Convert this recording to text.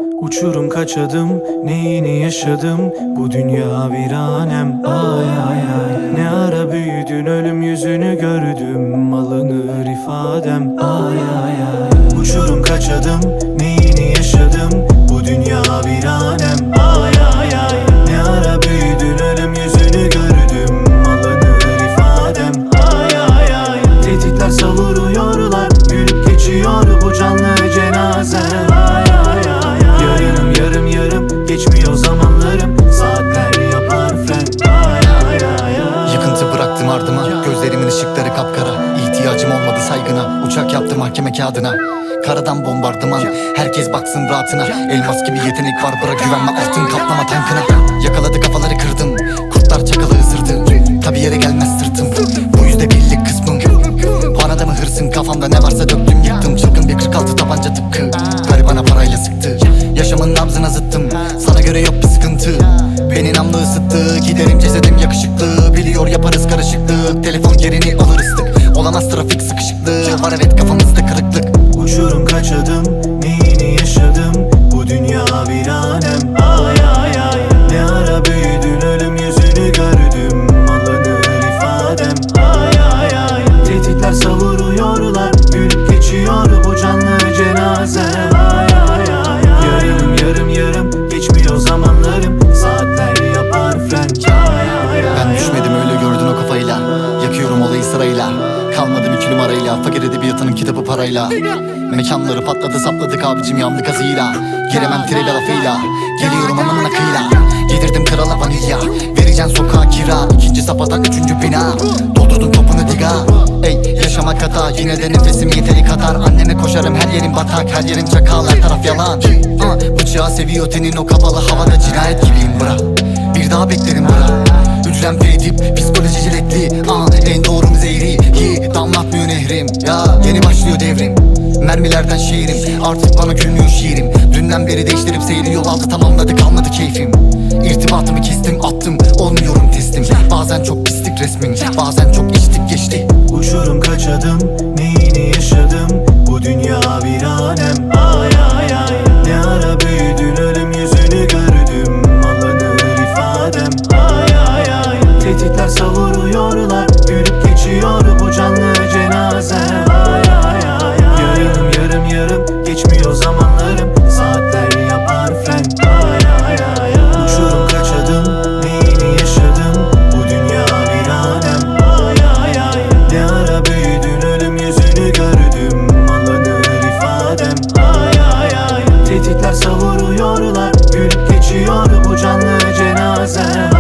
Uçurum kaç adım, neyini yaşadım, bu dünya viranem. Ay ay ay, ne ara büyüdün, ölüm yüzünü gördüm, alınır ifadem. Ay ay ay, uçurum kaç adım, neyini yaşadım, bu dünya viranem. Ay ay ay, ne ara büyüdün, ölüm yüzünü gördüm, alınır ifadem. Ay ay ay, tehditler savuruyorlar, gülüp geçiyor bu canlı cenazem. Ay ay ay, yarım yarım geçmiyor zamanlarım, saatler yapar fren. Ay ay ay ay, Yıkıntı bıraktım ardıma, gözlerimin ışıkları kapkara. İhtiyacım olmadı saygına, uçak yaptı mahkeme kağıdına. Karadan bombardıman, herkes baksın rahatına. Elmas gibi yetenek var, bırak güvenme, altın kaplama tankına. Yakaladı kafaları kırdım, kurtlar çakalı ısırdı. Tabi yere gelmez sırtım, bu %1'lik kısmım. Parada mı hırsın, kafamda ne varsa döktüm yıktım. Çılgın bir 46 tabanca tıpkı, garibana parayla sıktı. Yaşamın nabzına zıttım, sana göre yok bir sıkıntı. Beni namlu ısıttı, giderim cesedim yakışıklı. Biliyor yaparız karışıklık, telefon yerini alır ıslık. Olamaz trafik sıkışıklığı, var evet kafamızda kırıklık. uçurum kaç adım, neyini yaşadım, bu dünya viranem. Ay ay ay, ne ara büyüdün, ölüm yüzünü gördüm, alınır ifadem. Ay ay ay, tehditler savuruyorlar, gülüp geçiyor bu canlı cenazem. Ay ay ay, yarım geçmiyor zamanlarım, saatler yapar fren. Ay ay ay, Ben düşmedim öyle gördün o kafayla. Yakıyorum olayı sırayla, kalmadım 2 numarayla. Fakir edebiyatının kitabı parayla. Mekanları patladı sapladık abicim yandı kazıyla. Giremem tribe lafıyla, geliyorum anamın akıyla. Yedirdim krala vanilya, vereceksin sokağa kira. 2. sapadan 3. bina, doldurdum topunu diga. Ey yaşamak hata, yine de nefesim yeteri kadar. Anneme koşarım, her yerim batak, her yerim çakal, her taraf yalan. Bıçağı seviyor tenin o kapalı havada, cinayet gibiyim bra. Bir daha beklerim bra. Hücrem fedip, psikoloji jiletli. En doğru mu zehri, damlatmıyor nehrim. Ya yeni başlıyor devrim, mermilerden şiirim. Artık bana gülmüyor şiirim. Dünden beri değiştirip seyri yol aldı, tamamladı kalmadı keyfim. İrtibatımı kestim attım, olmuyorum teslim. Bazen çok pislik resmin, bazen çok içtik geçti. uçurum kaç adım, neyini yaşadım, bu dünya viranem. Ay ay ay, ne ara büyüdün, ölüm yüzünü gördüm, alınır ifadem. Ay ay ay, tehditler savuruyorlar, gülüp geçiyor bu canlı cenazem. Ay ay ay, yarım geçmiyor zamanlarım, saatler yapar fren. Ay ay ay, uçurum kaç adım, neyini yaşadım, bu dünya viranem. Ay ay ay, ne ara büyüdün, ölüm yüzünü gördüm, alınır ifadem. Ay ay ay, tehditler savuruyorlar, gülüp geçiyor bu canlı cenazem.